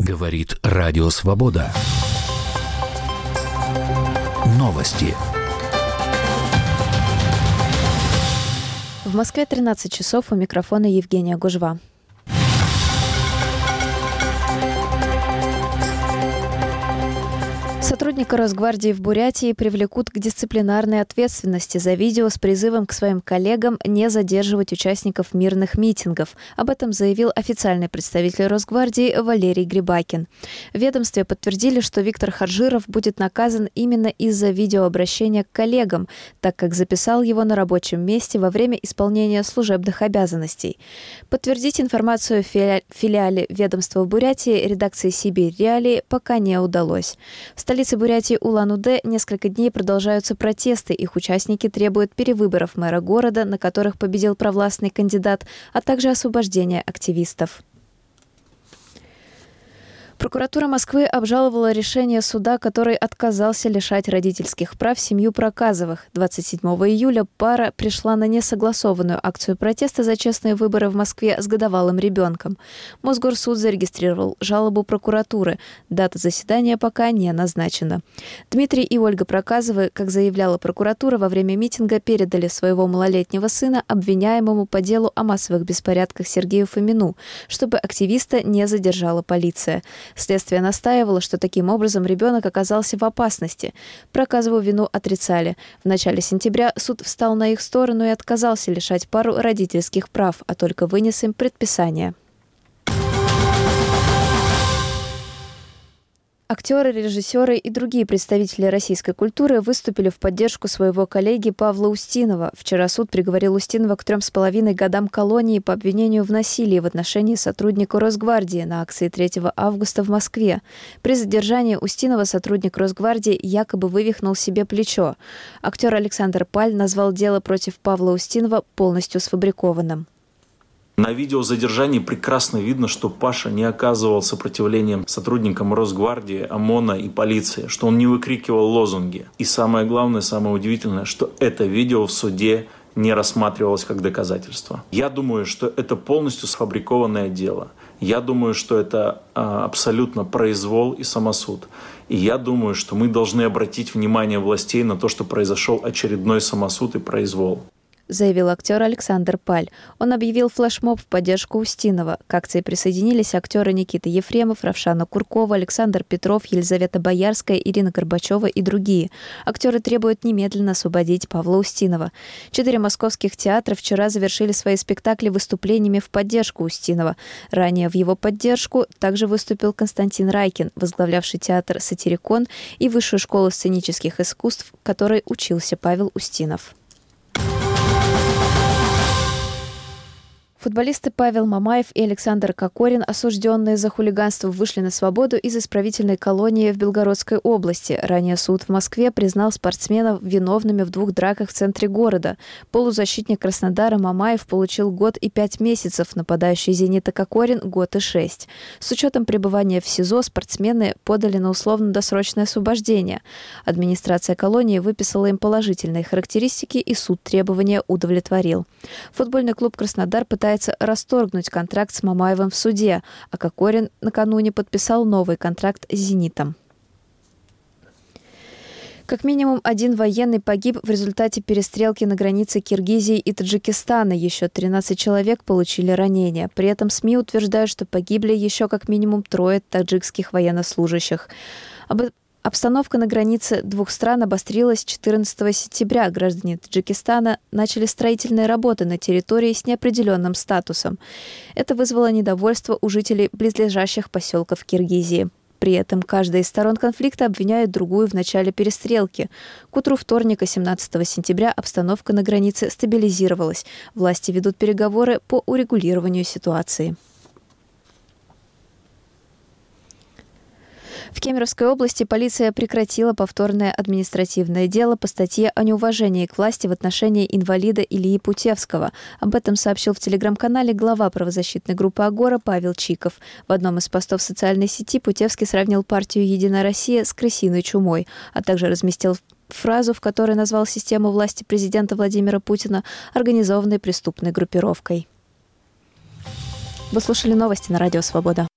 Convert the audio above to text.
Говорит Радио Свобода. Новости. В Москве 13 часов, у микрофона Евгения Гужва. Сотрудника Росгвардии в Бурятии привлекут к дисциплинарной ответственности за видео с призывом к своим коллегам не задерживать участников мирных митингов. Об этом заявил официальный представитель Росгвардии Валерий Грибакин. В ведомстве подтвердили, что Виктор Хаджиров будет наказан именно из-за видеообращения к коллегам, так как записал его на рабочем месте во время исполнения служебных обязанностей. Подтвердить информацию в филиале ведомства в Бурятии редакции «Сибирь Реалии» пока не удалось. В столице Бурятии Улан-Удэ несколько дней продолжаются протесты. Их участники требуют перевыборов мэра города, на которых победил провластный кандидат, а также освобождения активистов. Прокуратура Москвы обжаловала решение суда, который отказался лишать родительских прав семью Проказовых. 27 июля пара пришла на несогласованную акцию протеста за честные выборы в Москве с годовалым ребенком. Мосгорсуд зарегистрировал жалобу прокуратуры. Дата заседания пока не назначена. Дмитрий и Ольга Проказовы, как заявляла прокуратура, во время митинга передали своего малолетнего сына обвиняемому по делу о массовых беспорядках Сергею Фомину, чтобы активиста не задержала полиция. Следствие настаивало, что таким образом ребенок оказался в опасности. Проказову вину отрицали. В начале сентября суд встал на их сторону и отказался лишать пару родительских прав, а только вынес им предписание. Актеры, режиссеры и другие представители российской культуры выступили в поддержку своего коллеги Павла Устинова. Вчера суд приговорил Устинова к 3,5 годам колонии по обвинению в насилии в отношении сотрудника Росгвардии на акции 3 августа в Москве. При задержании Устинова сотрудник Росгвардии якобы вывихнул себе плечо. Актер Александр Паль назвал дело против Павла Устинова полностью сфабрикованным. На видеозадержании прекрасно видно, что Паша не оказывал сопротивления сотрудникам Росгвардии, ОМОНа и полиции, что он не выкрикивал лозунги. И самое главное, самое удивительное, что это видео в суде не рассматривалось как доказательство. Я думаю, что это полностью сфабрикованное дело. Я думаю, что это абсолютно произвол и самосуд. И я думаю, что мы должны обратить внимание властей на то, что произошел очередной самосуд и произвол, заявил актер Александр Паль. Он объявил флешмоб в поддержку Устинова. К акции присоединились актеры Никита Ефремов, Равшана Куркова, Александр Петров, Елизавета Боярская, Ирина Горбачева и другие. Актеры требуют немедленно освободить Павла Устинова. 4 московских театра вчера завершили свои спектакли выступлениями в поддержку Устинова. Ранее в его поддержку также выступил Константин Райкин, возглавлявший театр «Сатирикон» и Высшую школу сценических искусств, в которой учился Павел Устинов. Футболисты Павел Мамаев и Александр Кокорин, осужденные за хулиганство, вышли на свободу из исправительной колонии в Белгородской области. Ранее суд в Москве признал спортсменов виновными в 2 драках в центре города. Полузащитник Краснодара Мамаев получил 1 год и 5 месяцев, нападающий «Зенита» Кокорин – 1 год и 6. С учетом пребывания в СИЗО спортсмены подали на условно-досрочное освобождение. Администрация колонии выписала им положительные характеристики, и суд требования удовлетворил. Футбольный клуб «Краснодар» пытается расторгнуть контракт с Мамаевым в суде, а Кокорин накануне подписал новый контракт с «Зенитом». Как минимум 1 военный погиб в результате перестрелки на границе Киргизии и Таджикистана. Еще 13 человек получили ранения. При этом СМИ утверждают, что погибли еще как минимум 3 таджикских военнослужащих. Обстановка на границе 2 стран обострилась 14 сентября. Граждане Таджикистана начали строительные работы на территории с неопределенным статусом. Это вызвало недовольство у жителей близлежащих поселков Киргизии. При этом каждая из сторон конфликта обвиняет другую в начале перестрелки. К утру вторника, 17 сентября, обстановка на границе стабилизировалась. Власти ведут переговоры по урегулированию ситуации. В Кемеровской области полиция прекратила повторное административное дело по статье о неуважении к власти в отношении инвалида Ильи Путевского. Об этом сообщил в телеграм-канале глава правозащитной группы «Агора» Павел Чиков. В одном из постов в социальной сети Путевский сравнил партию «Единая Россия» с крысиной чумой, а также разместил фразу, в которой назвал систему власти президента Владимира Путина организованной преступной группировкой. Вы слушали новости на Радио Свобода.